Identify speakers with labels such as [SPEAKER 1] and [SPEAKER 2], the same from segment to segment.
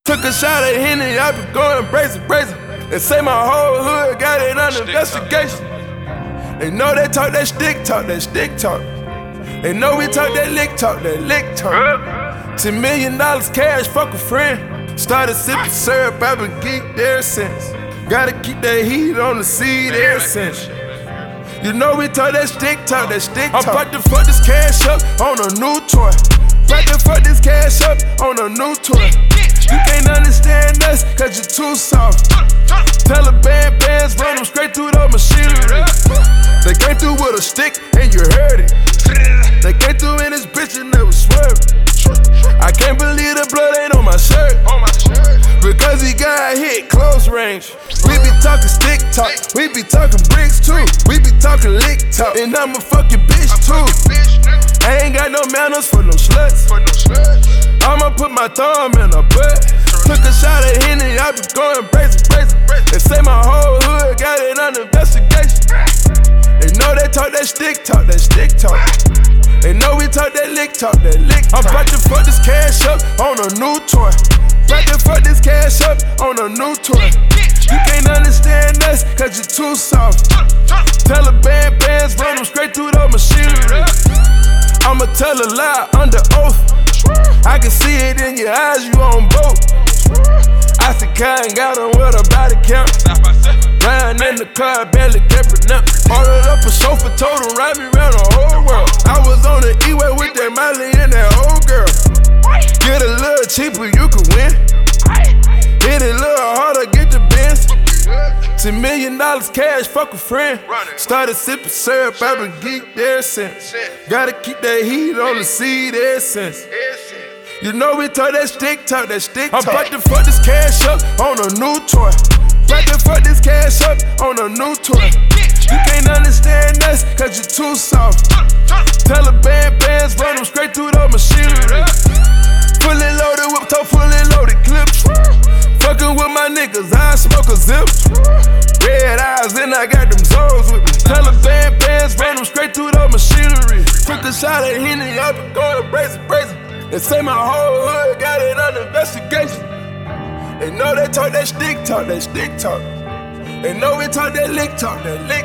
[SPEAKER 1] Took a shot at Henny, I been going brazen. They say my whole hood got it under investigation. They know they talk that stick talk. They know we talk that lick talk. $10 million cash, fuck a friend. Started sipping syrup, I've been geeked ever since. Gotta keep that heat on the seed ever since. You know we talk that stick talk. I'm about to fuck this cash up on a new toy. About to fuck this cash up on a new toy. You can't understand us, cause you're too soft. Taliban bands run them straight through the machinery. They came through with a stick and you heard it. They came through in this bitch and they was swerving. I can't believe the blood ain't on my shirt. Because he got hit close range. We be talking stick talk, we be talking bricks too. We be talking lick talk, and I'ma fuck your bitch too. I ain't got no manners for no sluts. I'ma put my thumb in her butt. Took a shot at Henny, I been going brazen. They say my whole hood got it under investigation. They know they talk that stick talk. They know we talk that lick talk. I'm about to fuck this cash up on a new toy. About to fuck this cash up on a new toy. You can't understand us, cause you're too soft. Taliban bands run them straight through the machinery. I'ma tell a lie under oath. I can see it in your eyes, you on both. I said Kai got on with a body count. Riding in the car, barely kept up. Ordered up a chauffeur, told him ride me around the whole world. I was on the E-way with that Miley and that old girl. Get a little cheaper, you can win. Hit it a little harder, get the Benz. $10 million cash, fuck a friend. Started sipping syrup, I've been geeked ever since. Gotta keep that heat on the seed ever since. You know we talk that stick talk. I'm about to fuck this cash up on a new toy. About to fuck this cash up on a new toy. You can't understand us, cause you're too soft. Taliban bands run them straight through the machinery. Fully loaded whip top, fully loaded clips. Fucking with my niggas, I smoke a zip. Red eyes and I got them zones with me. Taliban bands run them straight through the machinery. Took a shot at Henny, I been going brazen. They say my whole hood got it under investigation. They know they talk that stick talk. They know we talk that lick talk.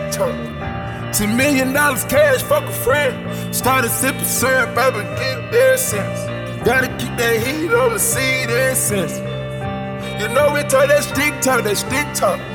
[SPEAKER 1] $10 million cash, fuck a friend. Started sipping syrup, I've been geeked ever since. Gotta keep that heat on the seed ever since. You know we talk that stick talk.